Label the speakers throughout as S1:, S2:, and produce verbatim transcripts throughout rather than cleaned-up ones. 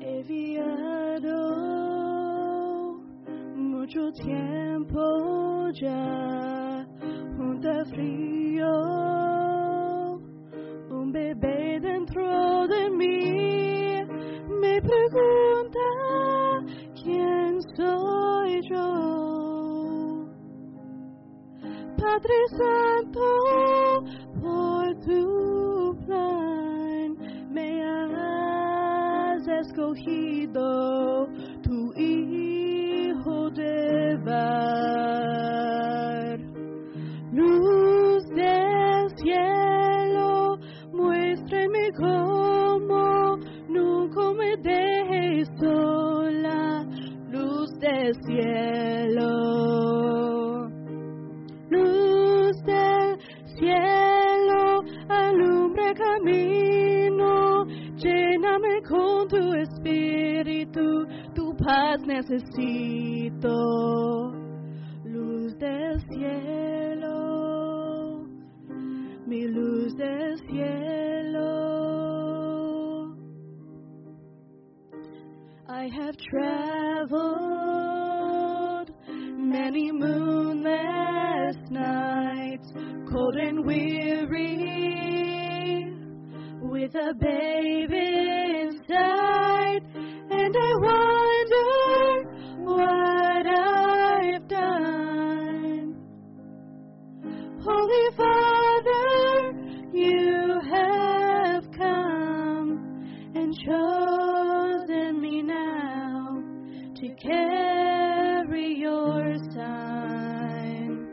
S1: enviado mucho tiempo ya, junto a frío, un bebé dentro de mí me pregunta quién soy yo. Padre Santo, por tu plan me has escogido, tu hijo de dar. Luz del cielo, muéstrame cómo, nunca me dejes sola. Luz del cielo, luz del cielo, alumbra camino, lléname con tu espíritu, tu paz necesito. Luz del cielo, mi luz del cielo. I have traveled many moonless nights, cold and weary, with a baby inside, and I wonder what I've done. Holy Father, you have come and chosen me now to carry your sign.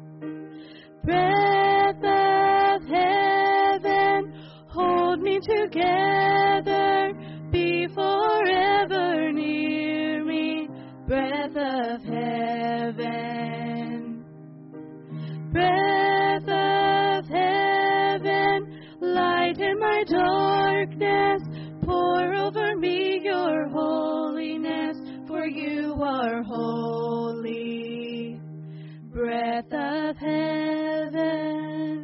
S1: Breath of heaven, hold me together, be forever near me. Breath of heaven, breath of heaven, light in my darkness, pour over me your holiness, for you are holy. Breath of heaven,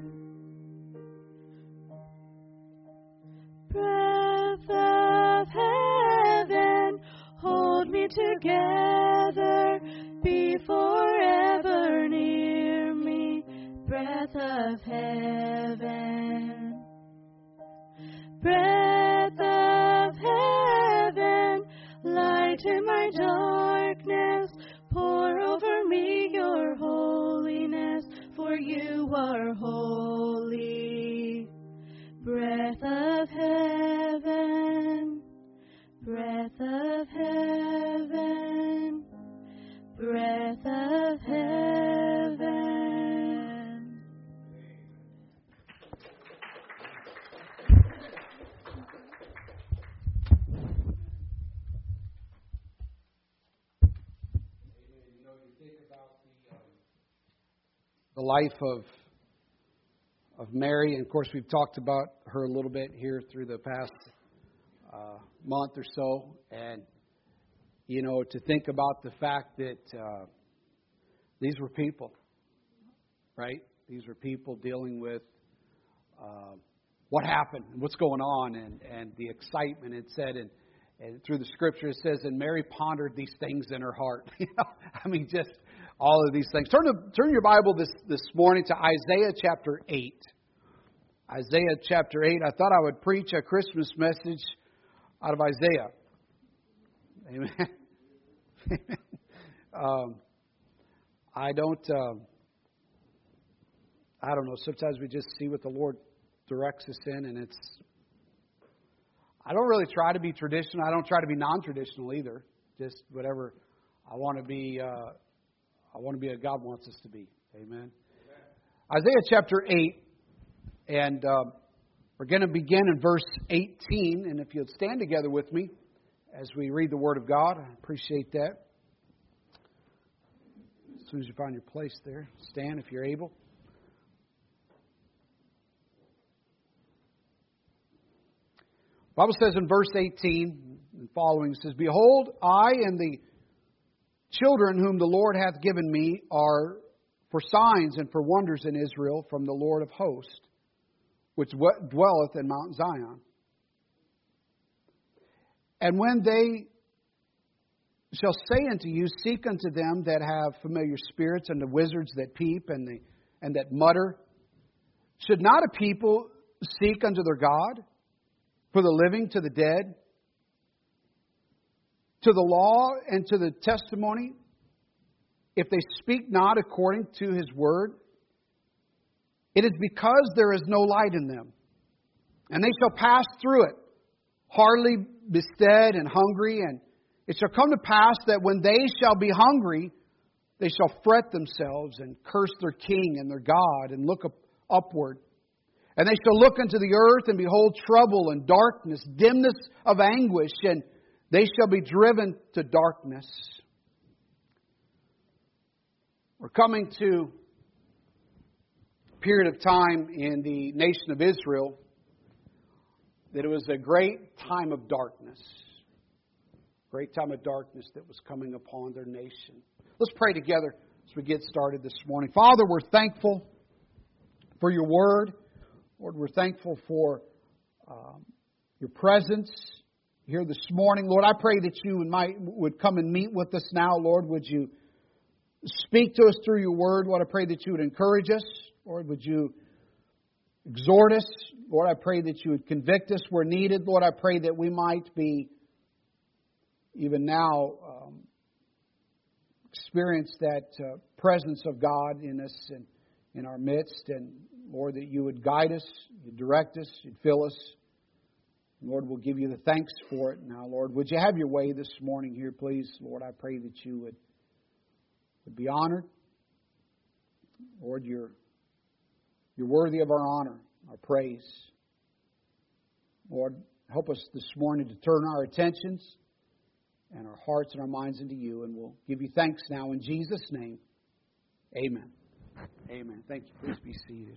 S1: breath of heaven, hold me together, be forever near me. Breath of heaven, breath of heaven, light in my darkness, pour over me your holiness, for you are holy. Breath of heaven, breath of heaven, breath of heaven.
S2: The life of of Mary, and of course we've talked about her a little bit here through the past uh, month or so, and you know, to think about the fact that uh, these were people, right? These were people dealing with uh, what happened, and what's going on, and and the excitement. It said, and and through the scripture it says, and Mary pondered these things in her heart. You know, I mean, just all of these things. Turn to, turn your Bible this, this morning to Isaiah chapter eight. Isaiah chapter eight. I thought I would preach a Christmas message out of Isaiah. Amen. um, I don't. Um, I don't know. Sometimes we just see what the Lord directs us in, and it's. I don't really try to be traditional. I don't try to be non-traditional either. Just whatever I want to be. Uh, I want to be what God wants us to be. Amen. Amen. Isaiah chapter eight, and uh, we're going to begin in verse eighteen. And if you'll stand together with me as we read the Word of God, I appreciate that. As soon as you find your place there, stand if you're able. The Bible says in verse eighteen and following, it says, Behold, I and the children whom the Lord hath given me are for signs and for wonders in Israel from the Lord of hosts, which dwelleth in Mount Zion. And when they shall say unto you, seek unto them that have familiar spirits, and the wizards that peep, and, the, and that mutter, should not a people seek unto their God, for the living to the dead, to the law and to the testimony, if they speak not according to His word? It is because there is no light in them. And they shall pass through it, hardly bestead and hungry. And it shall come to pass that when they shall be hungry, they shall fret themselves and curse their king and their God, and look up, upward. And they shall look unto the earth, and behold trouble and darkness, dimness of anguish, and they shall be driven to darkness. We're coming to a period of time in the nation of Israel that it was a great time of darkness. Great time of darkness that was coming upon their nation. Let's pray together as we get started this morning. Father, we're thankful for your word. Lord, we're thankful for um, your presence here this morning. Lord, I pray that you would, might, would come and meet with us now. Lord, would you speak to us through your word? Lord, I pray that you would encourage us. Lord, would you exhort us? Lord, I pray that you would convict us where needed. Lord, I pray that we might be, even now, um, experience that uh, presence of God in us and in our midst. And Lord, that you would guide us, you'd direct us, you'd fill us. Lord, we'll give you the thanks for it now, Lord. Would you have your way this morning here, please? Lord, I pray that you would, would be honored. Lord, you're, you're worthy of our honor, our praise. Lord, help us this morning to turn our attentions and our hearts and our minds into you. And we'll give you thanks now in Jesus' name. Amen. Amen. Thank you. Please be seated.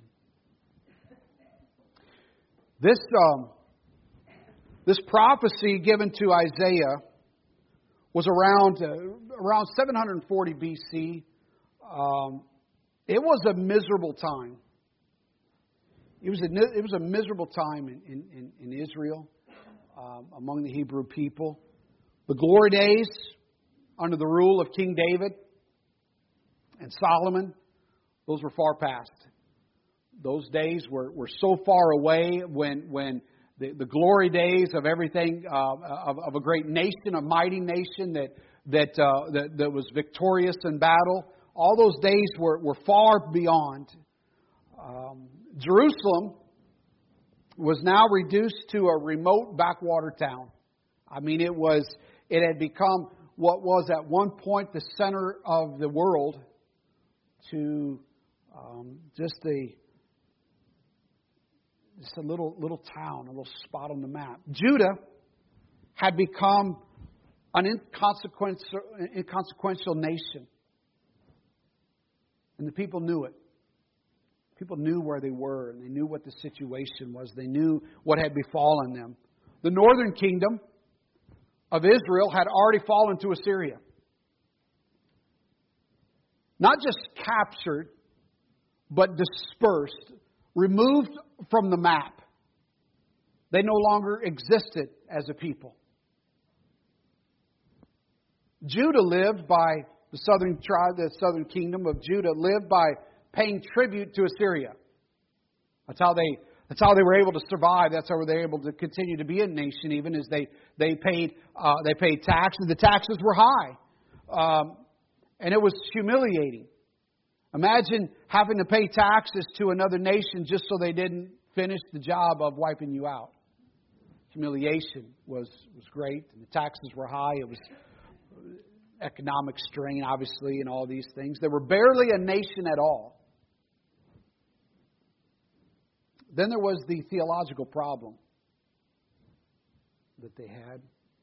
S2: This um, this prophecy given to Isaiah was around uh, around seven forty B C. Um, it was a miserable time. It was a it was a miserable time in in, in Israel um, among the Hebrew people. The glory days under the rule of King David and Solomon, those were far past. Those days were, were so far away when when the, the glory days of everything, uh, of, of a great nation, a mighty nation that that, uh, that that was victorious in battle. All those days were, were far beyond. Um, Jerusalem was now reduced to a remote backwater town. I mean, it was it had become what was at one point the center of the world to um, just a just a little little town, a little spot on the map. Judah had become an inconsequential, inconsequential nation, and the people knew it. People knew where they were, and they knew what the situation was. They knew what had befallen them. The northern kingdom of Israel had already fallen to Assyria. Not just captured, but dispersed, removed from the map. They no longer existed as a people. Judah lived by, the southern tribe, the southern kingdom of Judah lived by paying tribute to Assyria. That's how they that's how they were able to survive. That's how they were able to continue to be a nation, even as they they paid uh, they paid taxes. The taxes were high, um, and it was humiliating. Imagine having to pay taxes to another nation just so they didn't finish the job of wiping you out. Humiliation was was great, and the taxes were high. It was economic strain, obviously, and all these things. They were barely a nation at all. Then there was the theological problem that they had.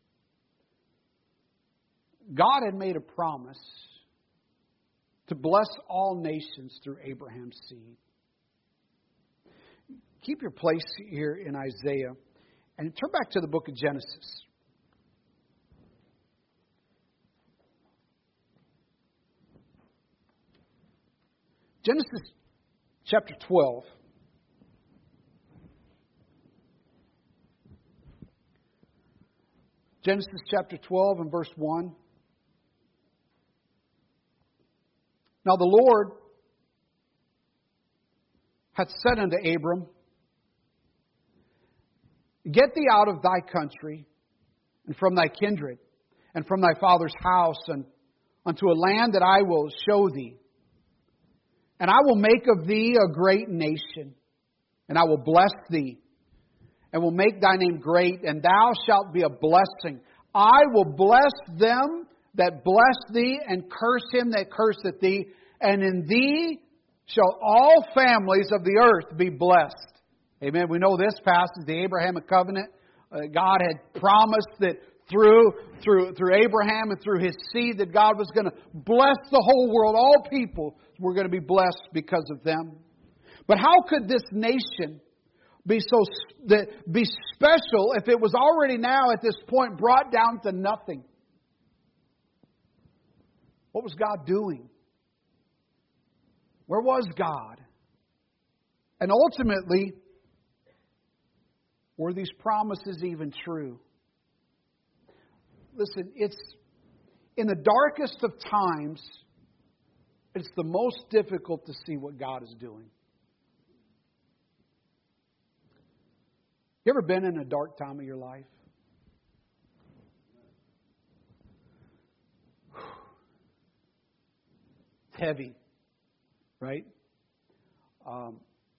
S2: God had made a promise to bless all nations through Abraham's seed. Keep your place here in Isaiah and turn back to the book of Genesis. Genesis chapter twelve. Genesis chapter twelve and verse one. Now the Lord hath said unto Abram, Get thee out of thy country, and from thy kindred, and from thy father's house, and unto a land that I will show thee. And I will make of thee a great nation, and I will bless thee, and will make thy name great, and thou shalt be a blessing. I will bless them that bless thee, and curse him that curseth thee, and in thee shall all families of the earth be blessed. Amen. We know this passage, the Abrahamic covenant. Uh, God had promised that through through through Abraham and through his seed that God was going to bless the whole world. All people were going to be blessed because of them. But how could this nation be so be special if it was already now at this point brought down to nothing? What was God doing? Where was God? And ultimately, were these promises even true? Listen, it's in the darkest of times, it's the most difficult to see what God is doing. You ever been in a dark time of your life? It's heavy, right? Um,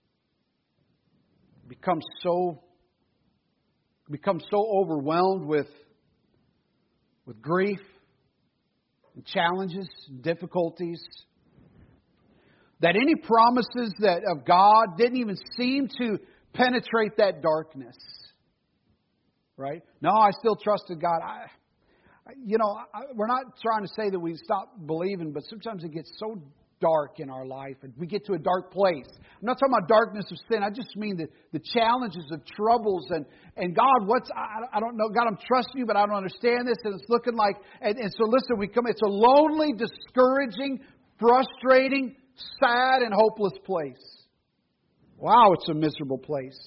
S2: become so become so overwhelmed with with grief and challenges and difficulties that any promises that of God didn't even seem to penetrate that darkness. Right? No, I still trusted God. I, you know, I, we're not trying to say that we stop believing, but sometimes it gets so dark in our life and we get to a dark place. I'm not talking about darkness of sin. I just mean the, the challenges of troubles and, and God, what's, I, I don't know, God, I'm trusting you, but I don't understand this. And it's looking like, and, and so listen, we come, it's a lonely, discouraging, frustrating, sad, and hopeless place. Wow, it's a miserable place.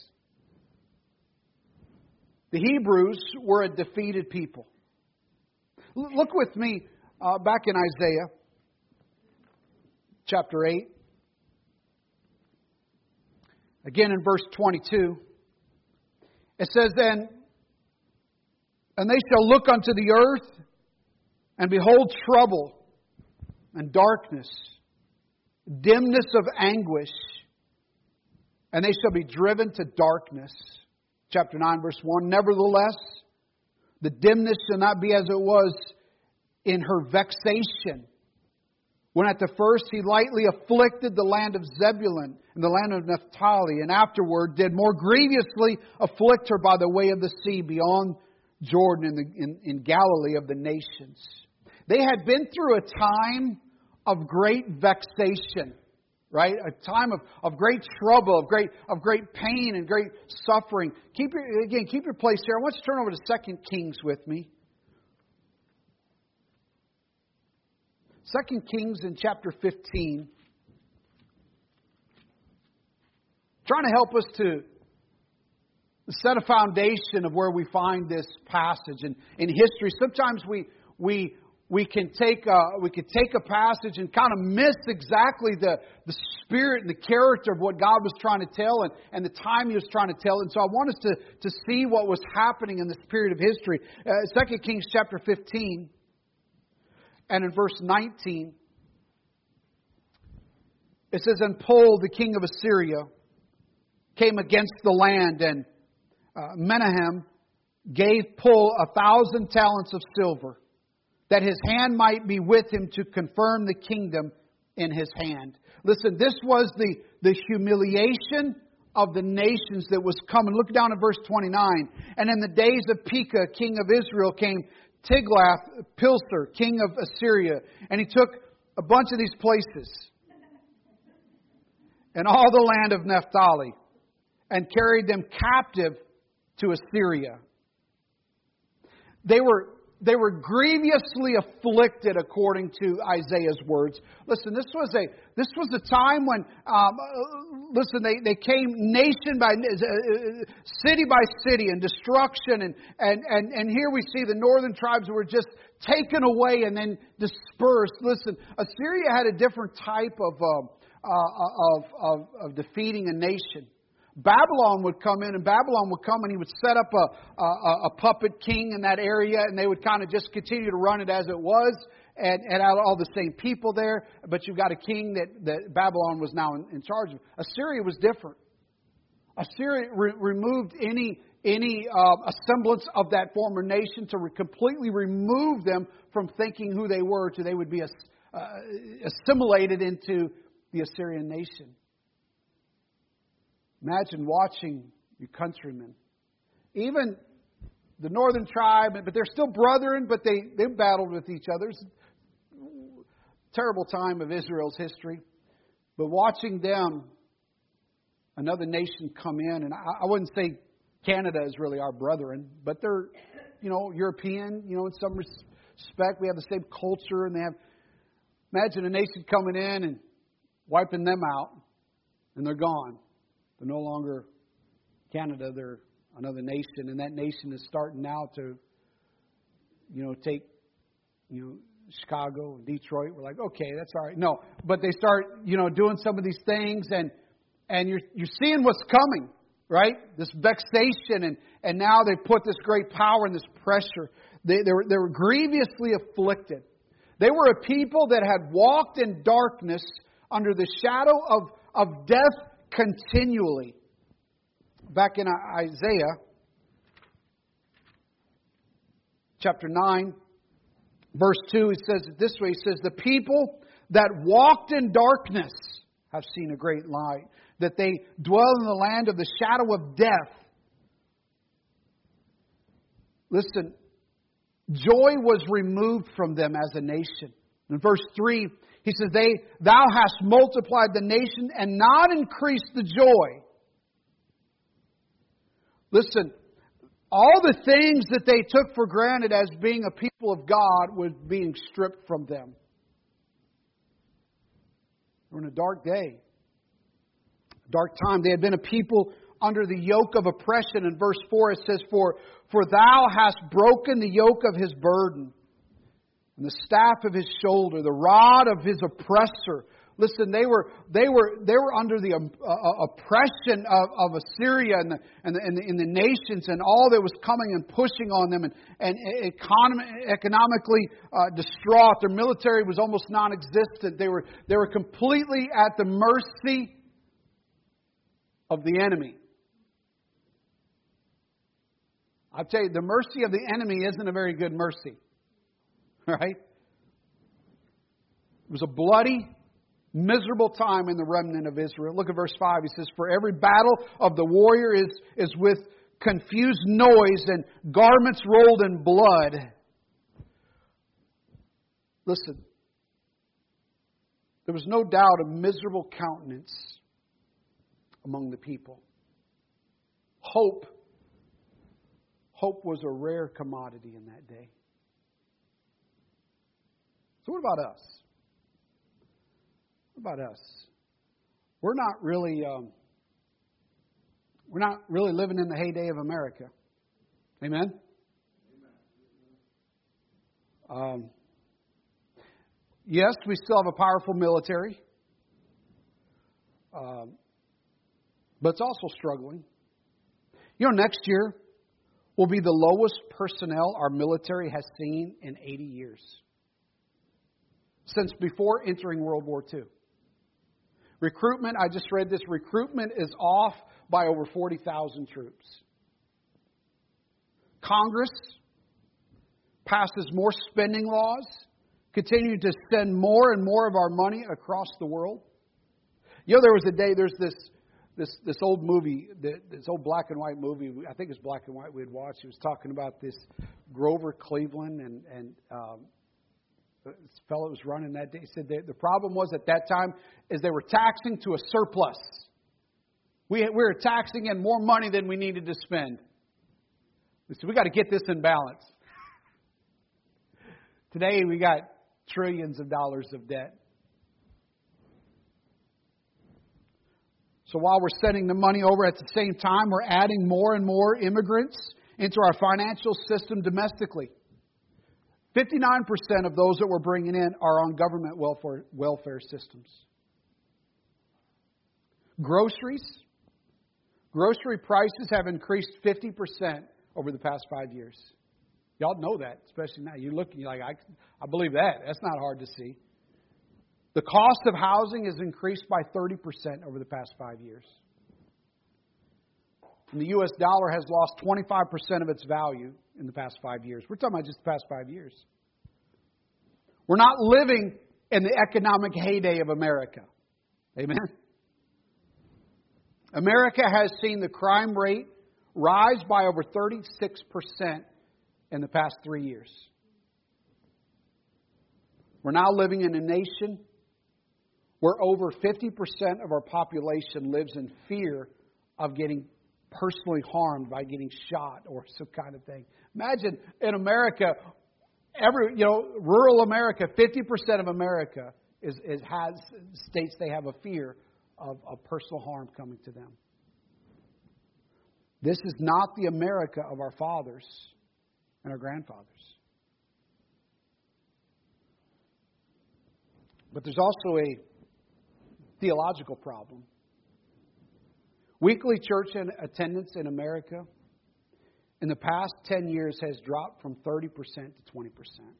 S2: The Hebrews were a defeated people. L- look with me uh, back in Isaiah chapter eight. Again in verse twenty-two. It says, then, and they shall look unto the earth, and behold trouble, and darkness, dimness of anguish, and they shall be driven to darkness. Chapter nine, verse one. Nevertheless, the dimness shall not be as it was in her vexation, when at the first he lightly afflicted the land of Zebulun and the land of Naphtali, and afterward did more grievously afflict her by the way of the sea beyond Jordan in, the, in, in Galilee of the nations. They had been through a time of great vexation, right? A time of, of great trouble, of great of great pain and great suffering. Keep your again, keep your place here. I want you to turn over to Second Kings with me. Second Kings in chapter fifteen. Trying to help us to set a foundation of where we find this passage. And in history, sometimes we we we can take a, we can take a passage and kind of miss exactly the, the spirit and the character of what God was trying to tell and, and the time He was trying to tell. And so I want us to, to see what was happening in this period of history. Uh, Second Kings chapter fifteen. And in verse nineteen, it says, and Pul, the king of Assyria, came against the land, and uh, Menahem gave Pul a thousand talents of silver, that his hand might be with him to confirm the kingdom in his hand. Listen, this was the, the humiliation of the nations that was coming. Look down at verse twenty-nine. And in the days of Pekah, king of Israel, came Tiglath-Pileser, king of Assyria, and he took a bunch of these places and all the land of Naphtali and carried them captive to Assyria. They were They were grievously afflicted, according to Isaiah's words. Listen, this was a this was a time when, um, listen, they, they came nation by city by city in destruction, and, and and and here we see the northern tribes were just taken away and then dispersed. Listen, Assyria had a different type of uh, uh, of, of of defeating a nation. Babylon would come in, and Babylon would come and he would set up a, a, a puppet king in that area, and they would kind of just continue to run it as it was, and, and had all the same people there. But you've got a king that, that Babylon was now in, in charge of. Assyria was different. Assyria re- removed any any uh, semblance of that former nation to re- completely remove them from thinking who they were, to they would be as, uh, assimilated into the Assyrian nation. Imagine watching your countrymen, even the northern tribe, but they're still brethren, but they, they battled with each other. It's a terrible time of Israel's history. But watching them, another nation come in, and I, I wouldn't say Canada is really our brethren, but they're, you know, European, you know, in some respect. We have the same culture, and they have, imagine a nation coming in and wiping them out, and they're gone. They're no longer Canada, they're another nation, and that nation is starting now to, you know, take, you know, Chicago and Detroit. We're like, okay, that's all right. No, but they start, you know, doing some of these things, and and you're you're seeing what's coming, right? This vexation, and and now they put this great power and this pressure. They they were they were grievously afflicted. They were a people that had walked in darkness under the shadow of of death continually. Back in Isaiah chapter nine, verse two, it says it this way. It says, the people that walked in darkness have seen a great light, that they dwell in the land of the shadow of death. Listen, joy was removed from them as a nation. In verse three, he says, "They, thou hast multiplied the nation and not increased the joy." Listen, all the things that they took for granted as being a people of God was being stripped from them. They were in a dark day, a dark time. They had been a people under the yoke of oppression. In verse four it says, For, for thou hast broken the yoke of his burden, and the staff of his shoulder, the rod of his oppressor. Listen, they were they were they were under the uh, oppression of, of Assyria and the, and, the, and, the, and the nations and all that was coming and pushing on them, and and economy, economically uh, distraught. Their military was almost non-existent. They were they were completely at the mercy of the enemy. I'll tell you, the mercy of the enemy isn't a very good mercy. Right? It was a bloody, miserable time in the remnant of Israel. Look at verse five. He says, For every battle of the warrior is, is with confused noise and garments rolled in blood. Listen, there was no doubt a miserable countenance among the people. Hope. Hope was a rare commodity in that day. So what about us? What about us? We're not really um, we're not really living in the heyday of America. Amen? Um, yes, we still have a powerful military. Um, but it's also struggling. You know, next year will be the lowest personnel our military has seen in eighty years. Since before entering World War Two. Recruitment, I just read this, recruitment is off by over forty thousand troops. Congress passes more spending laws, continue to send more and more of our money across the world. You know, there was a day, there's this this this old movie, this old black and white movie, I think it's black and white we had watched. It was talking about this Grover Cleveland and, and um, this fellow was running that day. He said the problem was at that time is they were taxing to a surplus. We, we were taxing in more money than we needed to spend. We said, we got to get this in balance. Today we got trillions of dollars of debt. So while we're sending the money over, at the same time, we're adding more and more immigrants into our financial system domestically. fifty-nine percent of those that we're bringing in are on government welfare, welfare systems. Groceries. Grocery prices have increased fifty percent over the past five years. Y'all know that, especially now. You're looking, you're like, I, I believe that. That's not hard to see. The cost of housing has increased by thirty percent over the past five years. And the U S dollar has lost twenty-five percent of its value in the past five years. We're talking about just the past five years. We're not living in the economic heyday of America. Amen? America has seen the crime rate rise by over thirty-six percent in the past three years. We're now living in a nation where over fifty percent of our population lives in fear of getting personally harmed by getting shot or some kind of thing. Imagine in America, every you know, rural America, fifty percent of America is, is has states they have a fear of, of personal harm coming to them. This is not the America of our fathers and our grandfathers. But there's also a theological problem. Weekly church attendance in America in the past ten years has dropped from thirty percent to twenty percent.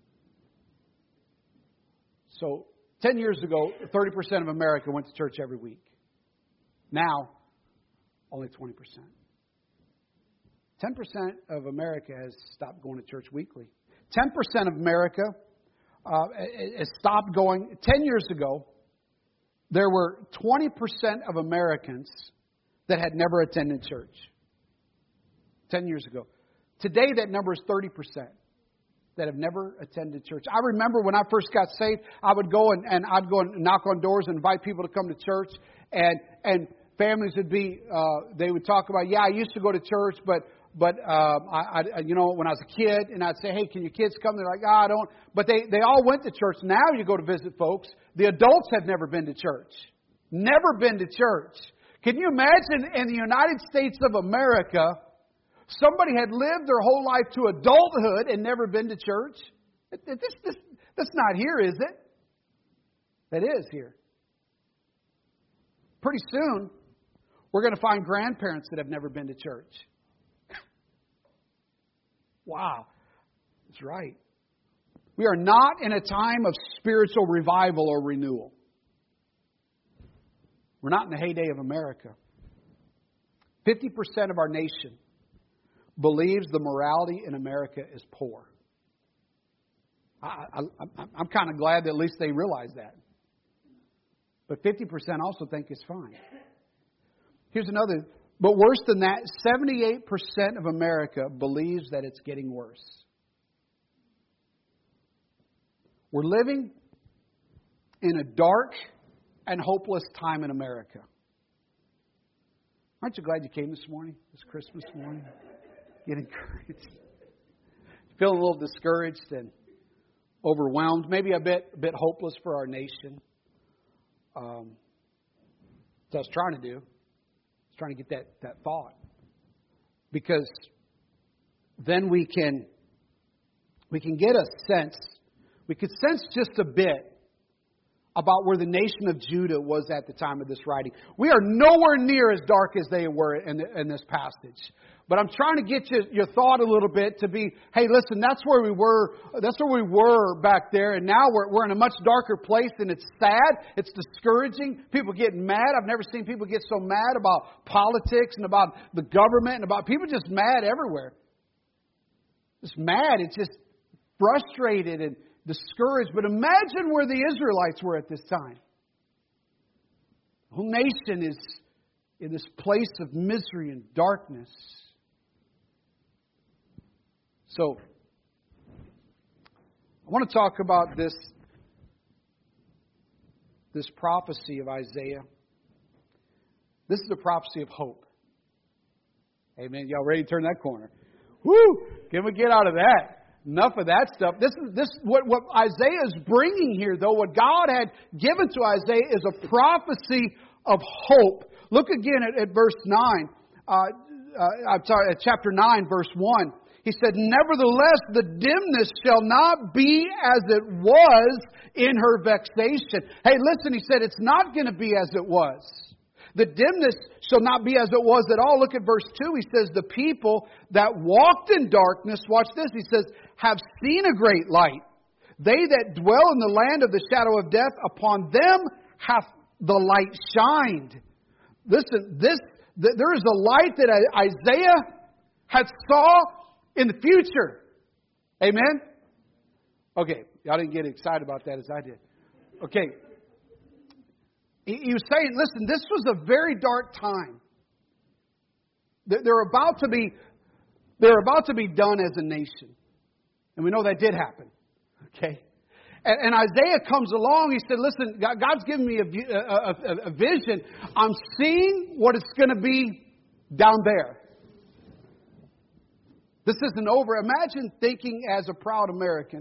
S2: So ten years ago, thirty percent of America went to church every week. Now, only twenty percent. ten percent of America has stopped going to church weekly. ten percent of America uh, has stopped going. ten years ago, there were twenty percent of Americans that had never attended church. ten years ago. Today, that number is thirty percent that have never attended church. I remember when I first got saved, I would go and, and I'd go and knock on doors and invite people to come to church. And and families would be, uh, they would talk about, yeah, I used to go to church, but But, uh, I, I, you know, when I was a kid, and I'd say, hey, can your kids come? They're like, ah, I don't. But they, they all went to church. Now you go to visit folks. The adults have never been to church. Never been to church. Can you imagine in the United States of America, somebody had lived their whole life to adulthood and never been to church? This, this, that's not here, is it? That is here. Pretty soon, we're going to find grandparents that have never been to church. Wow, that's right. We are not in a time of spiritual revival or renewal. We're not in the heyday of America. fifty percent of our nation believes the morality in America is poor. I, I, I'm kind of glad that at least they realize that. But fifty percent also think it's fine. Here's another. But worse than that, seventy-eight percent of America believes that it's getting worse. We're living in a dark and hopeless time in America. Aren't you glad you came this morning, this Christmas morning? Get encouraged. Feeling a little discouraged and overwhelmed, maybe a bit, a bit hopeless for our nation. Um, that's what I was trying to do. Trying to get that, that thought. Because then we can we can get a sense, we could sense just a bit about where the nation of Judah was at the time of this writing. We are nowhere near as dark as they were in, the, in this passage. But I'm trying to get you, your thought a little bit to be, hey, listen, that's where we were. That's where we were back there. And now we're, we're in a much darker place, and it's sad. It's discouraging. People getting mad. I've never seen people get so mad about politics and about the government and about people just mad everywhere. Just mad. It's just frustrated and discouraged. But imagine where the Israelites were at this time. The whole nation is in this place of misery and darkness. So, I want to talk about this, this prophecy of Isaiah. This is a prophecy of hope. Amen. Y'all ready to turn that corner? Woo! Can we get out of that? enough of that stuff. This is this what what Isaiah is bringing here, though. What God had given to Isaiah is a prophecy of hope. Look again at, at verse nine. Uh, uh, I'm sorry, at chapter nine, verse one. He said, "Nevertheless, the dimness shall not be as it was in her vexation." Hey, listen, he said, it's not going to be as it was. The dimness shall not be as it was at all. Look at verse two. He says, "The people that walked in darkness," watch this, he says, "have seen a great light. They that dwell in the land of the shadow of death, upon them hath the light shined." Listen, this th- there is a light that Isaiah had saw in the future. Amen? Okay, y'all didn't get excited about that as I did. Okay. He, he was saying, listen, this was a very dark time. They're, they're about to be, they're about to be done as a nation. And we know that did happen. Okay? And, and Isaiah comes along, he said, listen, God, God's given me a, a, a, a vision. I'm seeing what it's going to be down there. This isn't over. Imagine thinking as a proud American,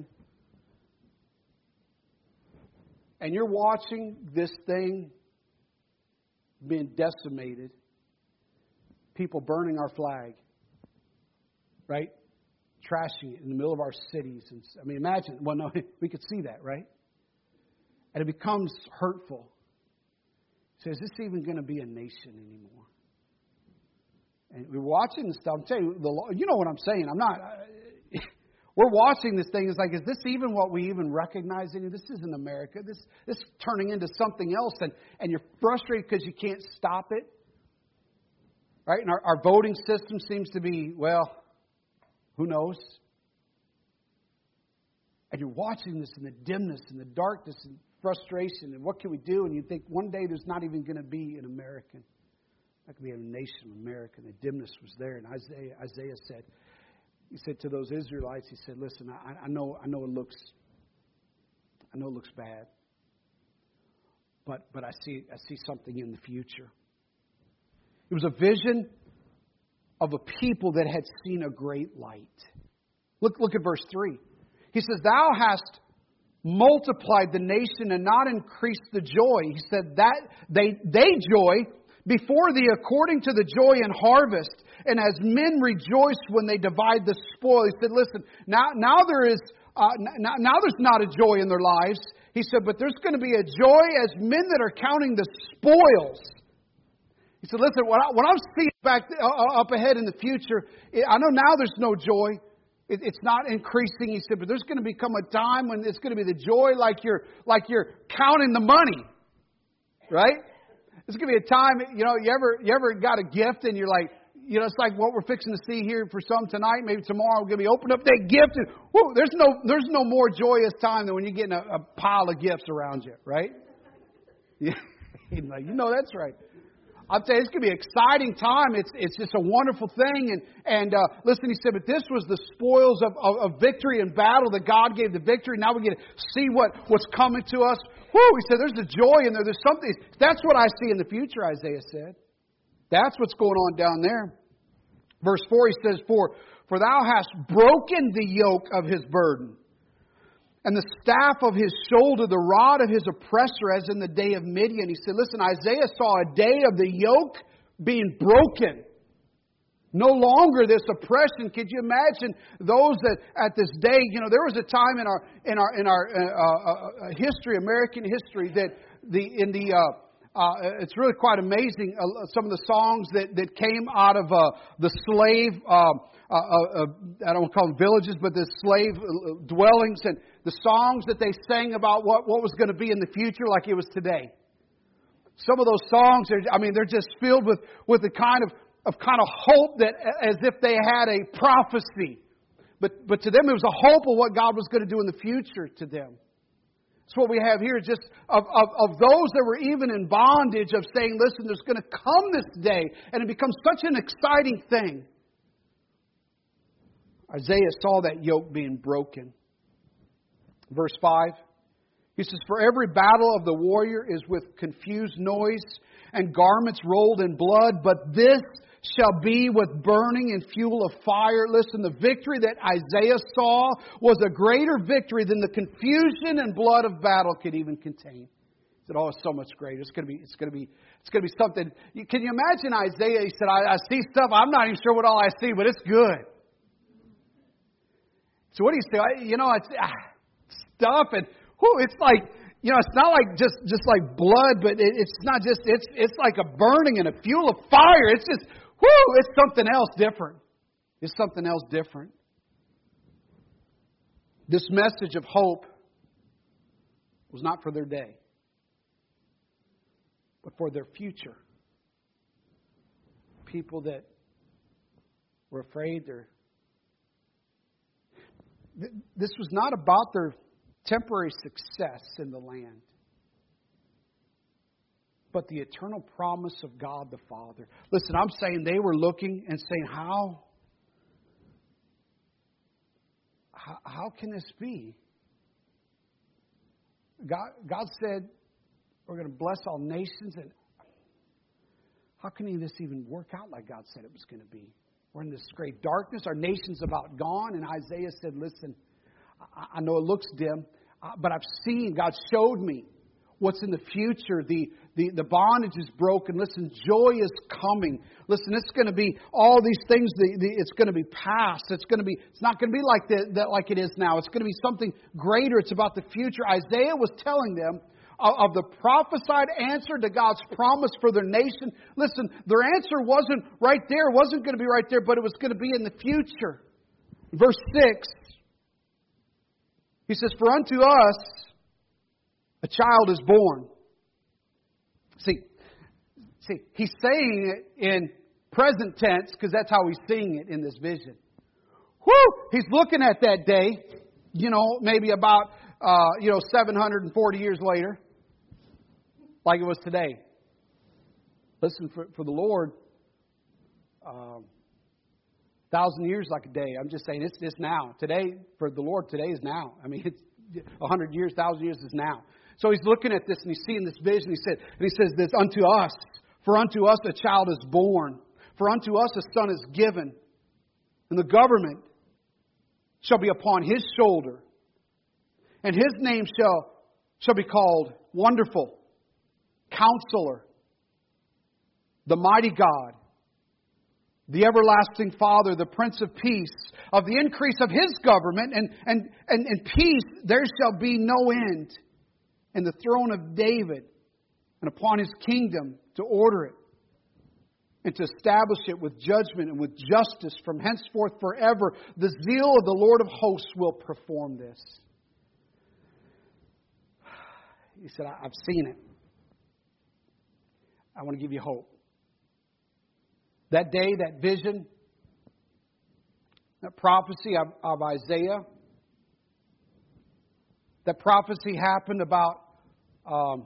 S2: and you're watching this thing being decimated, people burning our flag, right? Trashing it in the middle of our cities. And I mean, imagine, well, no, we could see that, right? And it becomes hurtful. So is this even going to be a nation anymore? And we're watching this stuff. I'm telling you, the, you know what I'm saying. I'm not. Uh, we're watching this thing. It's like, is this even what we even recognize? This isn't America. This this is turning into something else, and, and you're frustrated because you can't stop it. Right? And our, our voting system seems to be, well, who knows? And you're watching this in the dimness and the darkness and frustration, and what can we do? And you think one day there's not even going to be an American. That could be a nation of America. And the dimness was there. And Isaiah, Isaiah said, he said to those Israelites, he said, listen, I, I know, I know it looks, I know it looks bad, but but I see, I see something in the future. It was a vision of a people that had seen a great light. Look, look at verse three. He says, "Thou hast multiplied the nation and not increased the joy." He said that they they joy before thee according to the joy in harvest, and as men rejoice when they divide the spoil. He said, listen, now, now there is uh, now, now there's not a joy in their lives. He said, but there's going to be a joy as men that are counting the spoils. He said, listen, what, I, what I'm seeing back uh, up ahead in the future, I know now there's no joy. It, it's not increasing. He said, but there's going to become a time when it's going to be the joy like you're like you're counting the money, right? It's going to be a time, you know, you ever you ever got a gift and you're like, you know, it's like what we're fixing to see here for some tonight. Maybe tomorrow we're going to be opening up that gift. And, whoo, there's no there's no more joyous time than when you're getting a, a pile of gifts around you, right? Yeah, like, you know that's right. I'll tell you, it's going to be an exciting time. It's it's just a wonderful thing. And and uh, listen, he said, but this was the spoils of, of, of victory and battle that God gave the victory. Now we get to see what, what's coming to us. Woo! He said, there's a joy in there. There's something. That's what I see in the future, Isaiah said. That's what's going on down there. Verse four, he says, For, for thou hast broken the yoke of his burden, and the staff of his shoulder, the rod of his oppressor, as in the day of Midian. He said, listen, Isaiah saw a day of the yoke being broken. No longer this oppression. Could you imagine those that at this day, you know, there was a time in our in our in our uh, uh, history, American history, that the in the uh, uh, it's really quite amazing. Uh, some of the songs that, that came out of uh, the slave, uh, uh, uh, I don't want to call them villages, but the slave dwellings, and the songs that they sang about what, what was going to be in the future, like it was today. Some of those songs, are, I mean, they're just filled with with the kind of of kind of hope that as if they had a prophecy. But but to them it was a hope of what God was going to do in the future to them. That's what we have here, just of, of, of those that were even in bondage, of saying, listen, there's going to come this day, and it becomes such an exciting thing. Isaiah saw that yoke being broken. Verse five, He says, for every battle of the warrior is with confused noise and garments rolled in blood, but this shall be with burning and fuel of fire. Listen, the victory that Isaiah saw was a greater victory than the confusion and blood of battle could even contain. He said, oh, it's so much greater. It's going to be, it's going to be, it's going to be something. Can you imagine Isaiah? He said, I, I see stuff. I'm not even sure what all I see, but it's good. So what do you say? I, you know, it's ah, stuff and whew, it's like, you know, it's not like just, just like blood, but it, it's not just, it's, it's like a burning and a fuel of fire. It's just, whoo, it's something else different. It's something else different. This message of hope was not for their day, but for their future. People that were afraid. They're, this was not about their temporary success in the land, but the eternal promise of God the Father. Listen, I'm saying they were looking and saying, how, how, how can this be? God, God said, we're going to bless all nations. And how can this even work out like God said it was going to be? We're in this great darkness. Our nation's about gone. And Isaiah said, listen, I, I know it looks dim, uh, but I've seen, God showed me what's in the future. The, the, the bondage is broken. Listen, joy is coming. Listen, it's going to be all these things. The, the, it's going to be past. It's going to be. It's not going to be like the, the, like it is now. It's going to be something greater. It's about the future. Isaiah was telling them of, of the prophesied answer to God's promise for their nation. Listen, their answer wasn't right there. It wasn't going to be right there, but it was going to be in the future. Verse six, he says, "For unto us a child is born." See, see, he's saying it in present tense because that's how he's seeing it in this vision. Whoo! He's looking at that day, you know, maybe about, uh, you know, seven hundred forty years later, like it was today. Listen, for, for the Lord, um, thousand years like a day. I'm just saying it's it's now. Today, for the Lord, today is now. I mean, it's a hundred years, thousand years is now. So he's looking at this and he's seeing this vision. He said, and he says this, "Unto us, for unto us a child is born, for unto us a son is given, and the government shall be upon his shoulder, and his name shall shall be called Wonderful, Counselor, the Mighty God, the Everlasting Father, the Prince of Peace. Of the increase of his government and and and, and peace there shall be no end. And the throne of David, and upon his kingdom to order it, and to establish it with judgment and with justice from henceforth forever. The zeal of the Lord of hosts will perform this." He said, "I've seen it. I want to give you hope." That day, that vision, that prophecy of, of Isaiah, that prophecy happened about, um,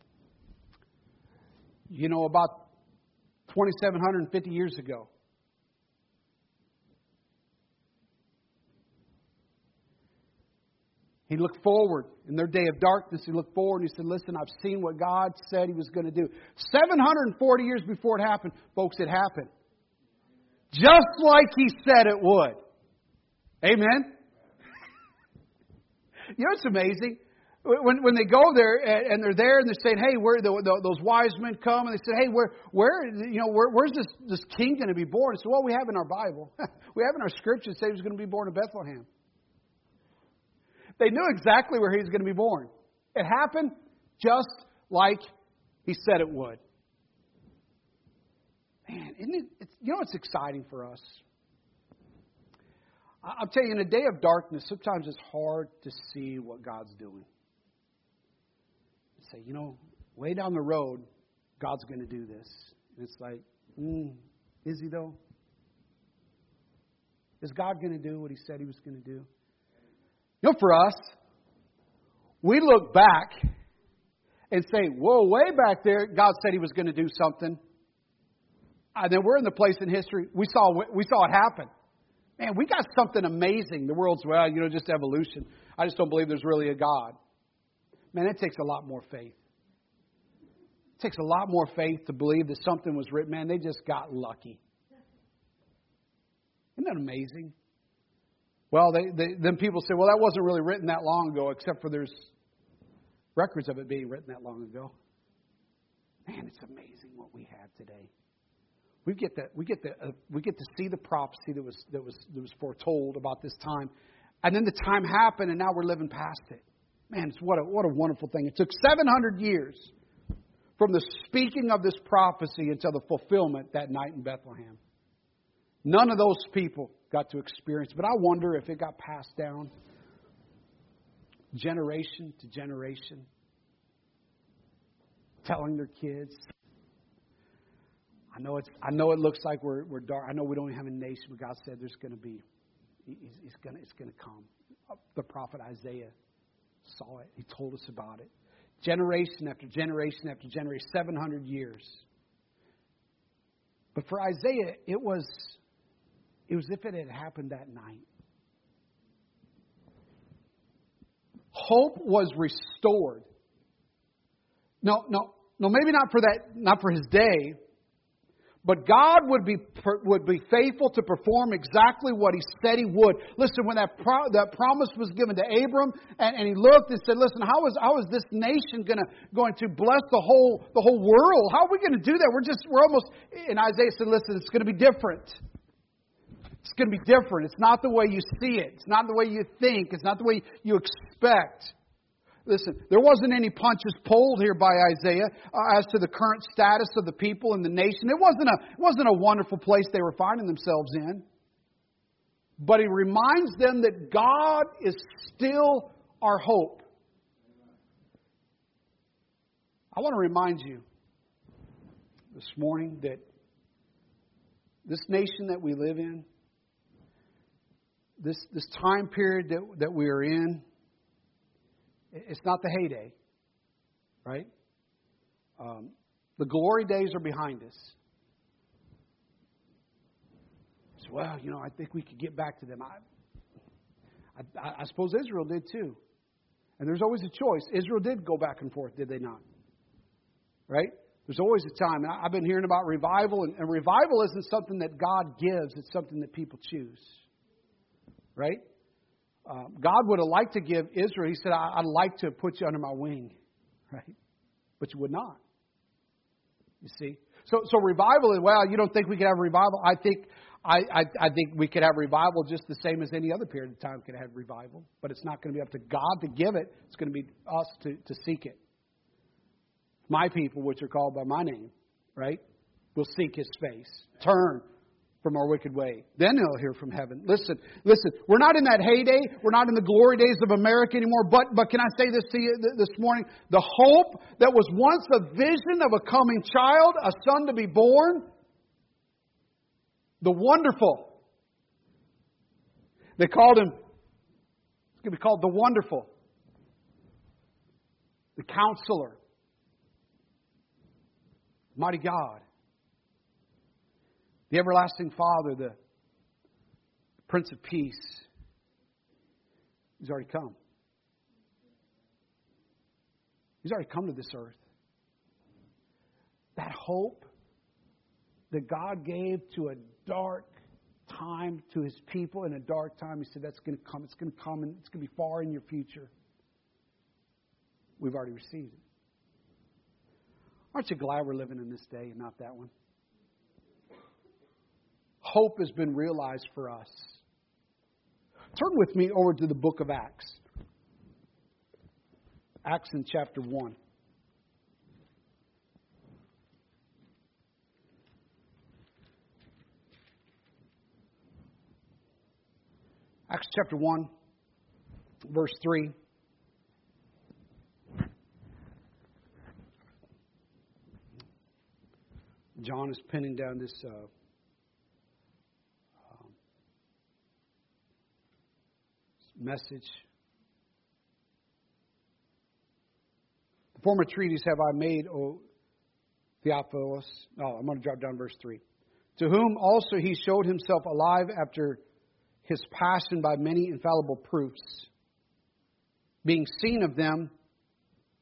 S2: you know, about twenty-seven fifty years ago. He looked forward in their day of darkness. He looked forward and he said, "Listen, I've seen what God said He was going to do." seven hundred forty years before it happened, folks, it happened. Just like He said it would. Amen? You know, it's amazing. When when they go there and they're there and they're saying, "Hey, where the, the, those wise men come?" and they say, "Hey, where where you know where, where's this this king going to be born?" So, well, we have in our Bible, we have in our scriptures say He was going to be born in Bethlehem. They knew exactly where He was going to be born. It happened just like He said it would. Man, isn't it? It's, you know, it's exciting for us. I'll tell you, in a day of darkness, sometimes it's hard to see what God's doing. Say, you know, way down the road, God's going to do this. And it's like, mm, is He though? Is God going to do what He said He was going to do? You know, for us, we look back and say, whoa, way back there, God said He was going to do something. And then we're in the place in history, we saw we saw it happen. Man, we got something amazing. The world's, well, you know, just evolution. I just don't believe there's really a God. Man, it takes a lot more faith. It takes a lot more faith to believe that something was written. Man, they just got lucky. Isn't that amazing? Well, they, they, then people say, well, that wasn't really written that long ago, except for there's records of it being written that long ago. Man, it's amazing what we have today. We get to we get to uh, we get to see the prophecy that was that was that was foretold about this time, and then the time happened, and now we're living past it. Man, it's what a what a wonderful thing. It took seven hundred years from the speaking of this prophecy until the fulfillment that night in Bethlehem. None of those people got to experience, but I wonder if it got passed down generation to generation, telling their kids. I know it's. I know it looks like we're we're dark. I know we don't have a nation, but God said there's going to be. He's, he's going. It's going to come. The prophet Isaiah saw it. He told us about it. Generation after generation after generation, seven hundred years. But for Isaiah, it was. It was as if it had happened that night. Hope was restored. No, no, no. Maybe not for that. Not for his day. But God would be would be faithful to perform exactly what He said He would. Listen, when that pro, that promise was given to Abram, and, and he looked and said, "Listen, how is how is this nation gonna going to bless the whole the whole world? How are we going to do that? We're just we're almost." And Isaiah said, "Listen, it's going to be different. It's going to be different. It's not the way you see it. It's not the way you think. It's not the way you expect." Listen, there wasn't any punches pulled here by Isaiah uh, as to the current status of the people and the nation. It wasn't a it wasn't a wonderful place they were finding themselves in. But he reminds them that God is still our hope. I want to remind you this morning that this nation that we live in, this this time period that, that we are in, it's not the heyday, right? Um, the glory days are behind us. So, well, you know, I think we could get back to them. I, I, I suppose Israel did too. And there's always a choice. Israel did go back and forth, did they not? Right? There's always a time. And I've been hearing about revival, and, and revival isn't something that God gives. It's something that people choose. Right? Uh, God would have liked to give Israel. He said, I, I'd like to put you under my wing. Right? But you would not. You see? So so revival is, well, you don't think we could have revival? I think I, I, I think we could have revival just the same as any other period of time could have revival. But it's not going to be up to God to give it. It's going to be us to, to seek it. My people, which are called by my name, right, will seek His face. Turn from our wicked way. Then He'll hear from heaven. Listen, listen. We're not in that heyday. We're not in the glory days of America anymore. But, but can I say this to you this morning? The hope that was once a vision of a coming child, a son to be born, the wonderful. They called Him, it's going to be called the Wonderful, the Counselor, Mighty God, the Everlasting Father, the Prince of Peace. He's already come. He's already come to this earth. That hope that God gave to a dark time to His people in a dark time, He said that's going to come. It's going to come and it's going to be far in your future. We've already received it. Aren't you glad we're living in this day and not that one? Hope has been realized for us. Turn with me over to the book of Acts. Acts in chapter one. Acts chapter one, verse three. John is pinning down this uh, um, message. The former treatise have I made, O Theophilus. Oh, I'm going to drop down verse three. To whom also He showed Himself alive after His passion by many infallible proofs, being seen of them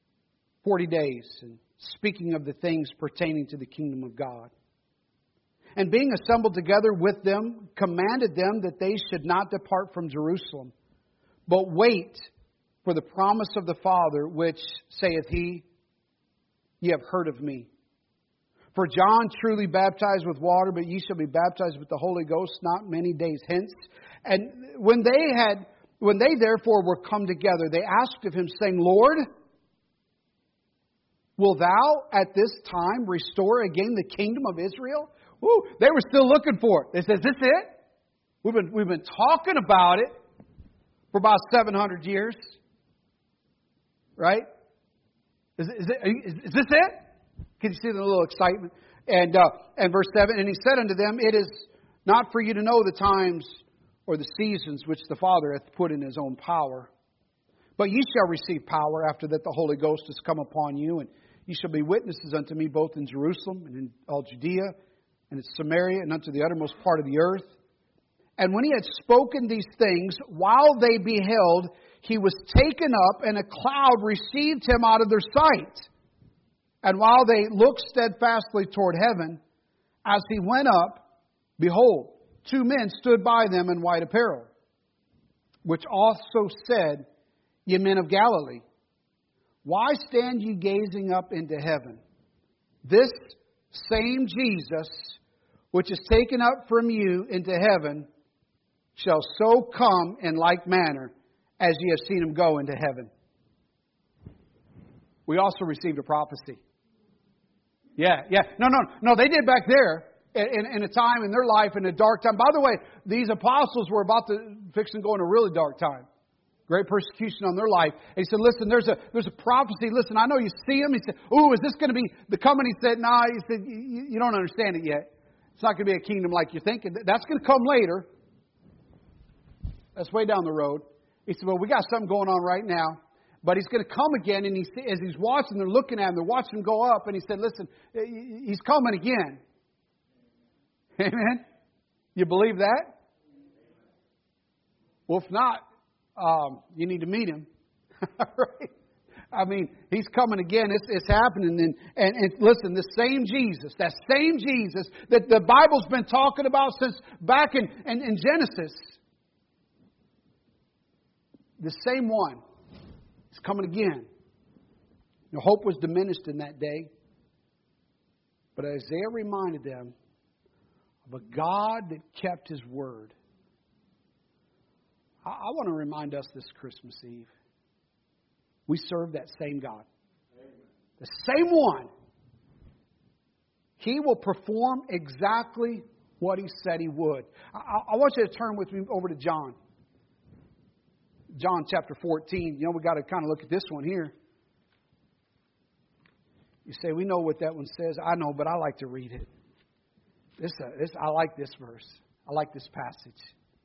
S2: forty days, and speaking of the things pertaining to the kingdom of God. And being assembled together with them, commanded them that they should not depart from Jerusalem, but wait for the promise of the Father, which saith he, Ye have heard of me. For John truly baptized with water, but ye shall be baptized with the Holy Ghost not many days hence. And when they had, when they therefore were come together, they asked of him, saying, Lord, will thou at this time restore again the kingdom of Israel? Woo, they were still looking for it. They said, is this it? We've been, we've been talking about it for about seven hundred years. Right? Is, is, it, is, is this it? Can you see the little excitement? And, uh, and verse seven, and he said unto them, It is not for you to know the times or the seasons which the Father hath put in his own power. But ye shall receive power after that the Holy Ghost is come upon you, and ye shall be witnesses unto me both in Jerusalem and in all Judea and in Samaria and unto the uttermost part of the earth. And when he had spoken these things, while they beheld, he was taken up, and a cloud received him out of their sight. And while they looked steadfastly toward heaven, as he went up, behold, two men stood by them in white apparel, which also said, Ye men of Galilee, why stand ye gazing up into heaven? This same Jesus, which is taken up from you into heaven, shall so come in like manner as ye have seen him go into heaven. We also received a prophecy. Yeah, yeah. No, no, no. They did back there in, in a time in their life, in a dark time. By the way, these apostles were about to fix and go in a really dark time. Great persecution on their life. And he said, listen, there's a there's a prophecy. Listen, I know you see him. He said, ooh, is this going to be the coming? He said, nah. He said, you don't understand it yet. It's not going to be a kingdom like you're thinking. That's going to come later. That's way down the road. He said, well, we got something going on right now. But he's going to come again, and he, as he's watching, they're looking at him, they're watching him go up, and he said, listen, he's coming again. Amen? You believe that? Well, if not, um, you need to meet him. Right? I mean, he's coming again. It's, it's happening. And, and, and listen, the same Jesus, that same Jesus that the Bible's been talking about since back in, in, in Genesis, the same one. It's coming again. The hope was diminished in that day. But Isaiah reminded them of a God that kept His word. I, I want to remind us this Christmas Eve. We serve that same God. The same one. He will perform exactly what He said He would. I, I want you to turn with me over to John. John chapter fourteen. You know, we've got to kind of look at this one here. You say, we know what that one says. I know, but I like to read it. This, uh, this, I like this verse. I like this passage.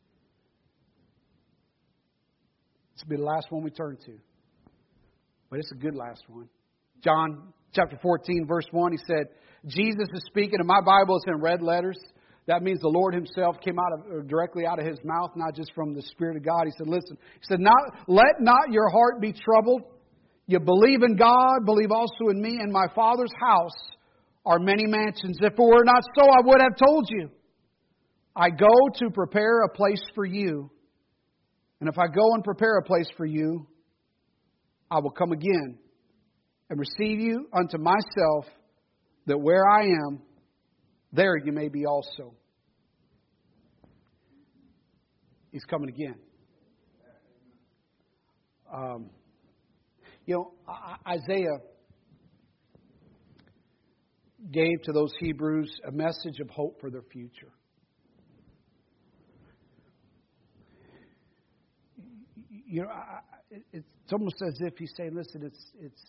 S2: This will be the last one we turn to. But it's a good last one. John chapter fourteen, verse one, he said, Jesus is speaking. In my Bible, it's in red letters. That means the Lord Himself came out of directly out of His mouth, not just from the Spirit of God. He said, listen, He said, not, let not your heart be troubled. You believe in God, believe also in me. In my Father's house are many mansions. If it were not so, I would have told you. I go to prepare a place for you. And if I go and prepare a place for you, I will come again and receive you unto myself, that where I am, there you may be also. He's coming again. Um, you know, Isaiah gave to those Hebrews a message of hope for their future. You know, it's almost as if he's saying, listen, it's it's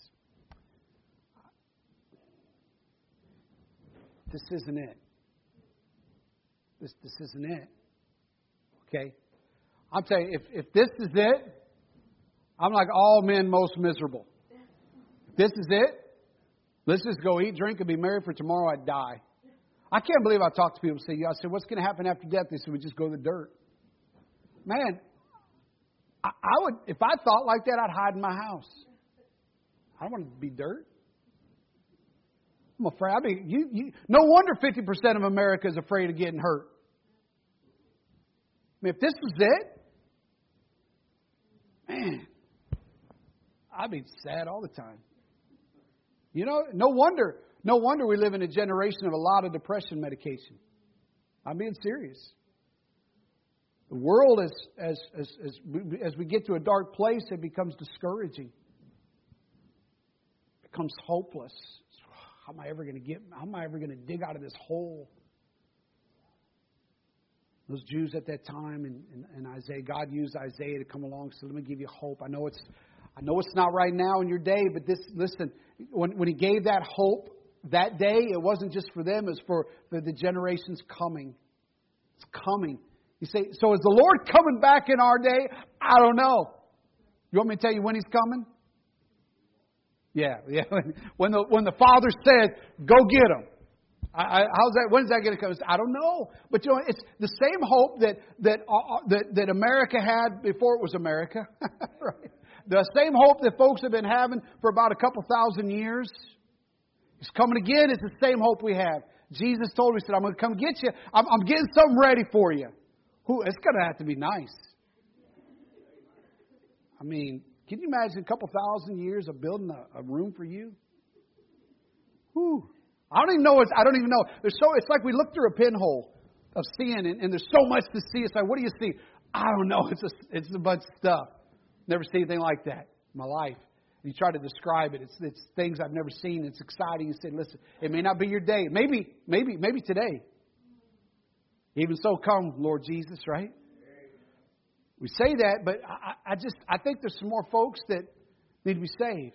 S2: this isn't it. This this isn't it. Okay? I'm telling you, if, if this is it, I'm like all men most miserable. If this is it, let's just go eat, drink, and be merry, for tomorrow I die. I can't believe I talk to people and say, I said, what's going to happen after death? They said, we just go to the dirt. Man, I, I would, if I thought like that, I'd hide in my house. I don't want to be dirt. I'm afraid. I mean, you, you, no wonder fifty percent of America is afraid of getting hurt. I mean, if this was it, man, I'd be sad all the time. You know, no wonder, no wonder we live in a generation of a lot of depression medication. I'm being serious. The world, as as as as we, as we get to a dark place, it becomes discouraging. It becomes hopeless. How am I ever going to get? How am I ever going to dig out of this hole? Those Jews at that time, and, and, and Isaiah, God used Isaiah to come along and say, "Let me give you hope. I know it's, I know it's not right now in your day, but this. Listen, when when He gave that hope that day, it wasn't just for them; it was for, for the generations coming. It's coming." You say, "So is the Lord coming back in our day?" I don't know. You want me to tell you when He's coming? Yeah, yeah. When the when the Father said, "Go get him," I, I, how's that? When's that going to come? I don't know. But you know, it's the same hope that that uh, that, that America had before it was America. Right? The same hope that folks have been having for about a couple thousand years. He's coming again. It's the same hope we have. Jesus told me, He said, "I'm going to come get you. I'm, I'm getting something ready for you." Who? It's going to have to be nice. I mean, can you imagine a couple thousand years of building a, a room for you? Whew. I don't even know. It's, I don't even know. There's so. It's like we look through a pinhole of seeing, and, and there's so much to see. It's like, what do you see? I don't know. It's a, it's a bunch of stuff. Never seen anything like that in my life. You try to describe it. It's, it's things I've never seen. It's exciting. You say, listen, it may not be your day. Maybe, maybe, maybe today. Even so, come, Lord Jesus, right? We say that, but I, I just, I think there's some more folks that need to be saved.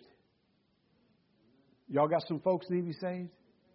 S2: Y'all got some folks that need to be saved?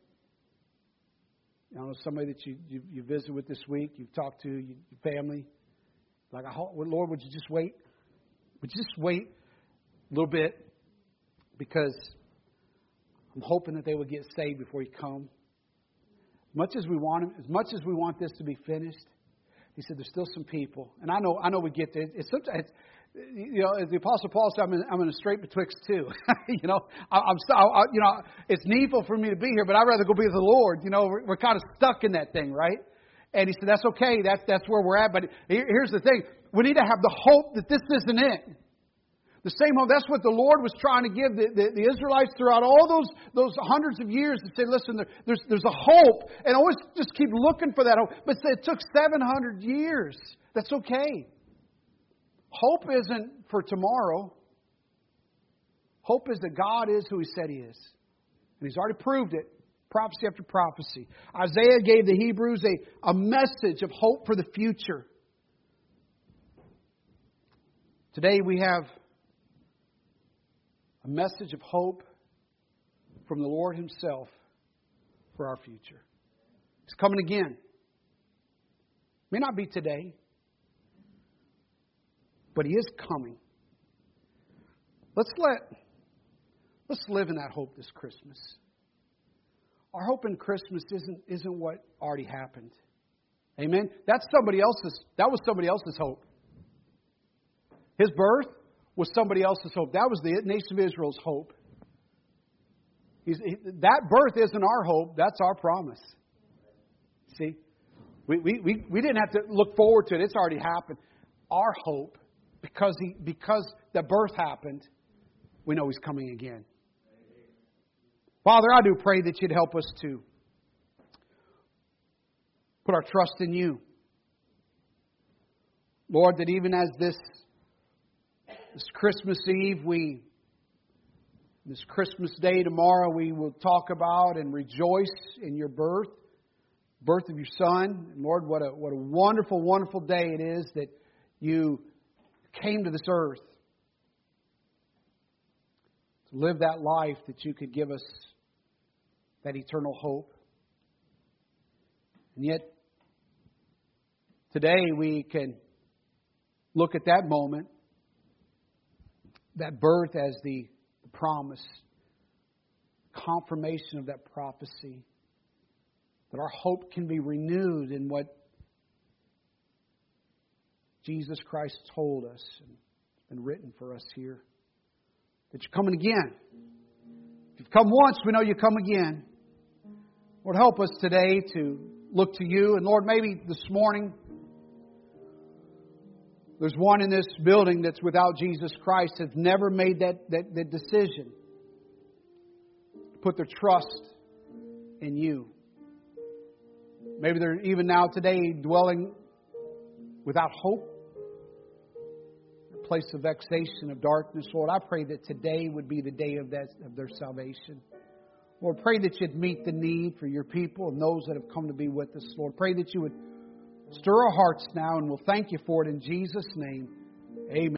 S2: You know, somebody that you, you, you visit with this week, you've talked to, you, your family. Like, I hope, Lord, would you just wait? Would you just wait a little bit? Because I'm hoping that they will get saved before you come. As much as we want him, as much as we want this to be finished, He said, there's still some people, and I know, I know we get there. It's sometimes, you know, as the Apostle Paul said, I'm in, I'm in a strait betwixt two. you know, I, I'm, I, you know, it's needful for me to be here, but I'd rather go be with the Lord. You know, we're, we're kind of stuck in that thing, right? And he said, that's okay. That's that's where we're at. But here, here's the thing: we need to have the hope that this isn't it. The same hope. That's what the Lord was trying to give the, the, the Israelites throughout all those those hundreds of years. To say, listen, there, there's there's a hope, and always just keep looking for that hope. But it took seven hundred years. That's okay. Hope isn't for tomorrow. Hope is that God is who He said He is, and He's already proved it. Prophecy after prophecy. Isaiah gave the Hebrews a, a message of hope for the future. Today we have a message of hope from the Lord Himself for our future. He's coming again. May not be today, but He is coming. Let's let let's live in that hope this Christmas. Our hope in Christmas isn't isn't what already happened. Amen. That's somebody else's. That was somebody else's hope. His birth was somebody else's hope. That was the nation of Israel's hope. He's, he, that birth isn't our hope. That's our promise. See, we, we we we didn't have to look forward to it. It's already happened. Our hope, because he because the birth happened, we know He's coming again. Father, I do pray that You'd help us to put our trust in You. Lord, that even as this, this Christmas Eve, we, this Christmas Day tomorrow, we will talk about and rejoice in Your birth, birth of Your Son. And Lord, what a, what a wonderful, wonderful day it is that You came to this earth to live that life that You could give us that eternal hope. And yet, today we can look at that moment, that birth as the, the promise, confirmation of that prophecy, that our hope can be renewed in what Jesus Christ told us and, and written for us here. That You're coming again. If you've come once, we know you come again. Lord, help us today to look to You. And Lord, maybe this morning there's one in this building that's without Jesus Christ, has never made that, that, that decision to put their trust in You. Maybe they're even now today dwelling without hope, a place of vexation, of darkness. Lord, I pray that today would be the day of, that, of their salvation. Lord, pray that You'd meet the need for Your people and those that have come to be with us. Lord, pray that You would stir our hearts now, and we'll thank You for it in Jesus' name. Amen.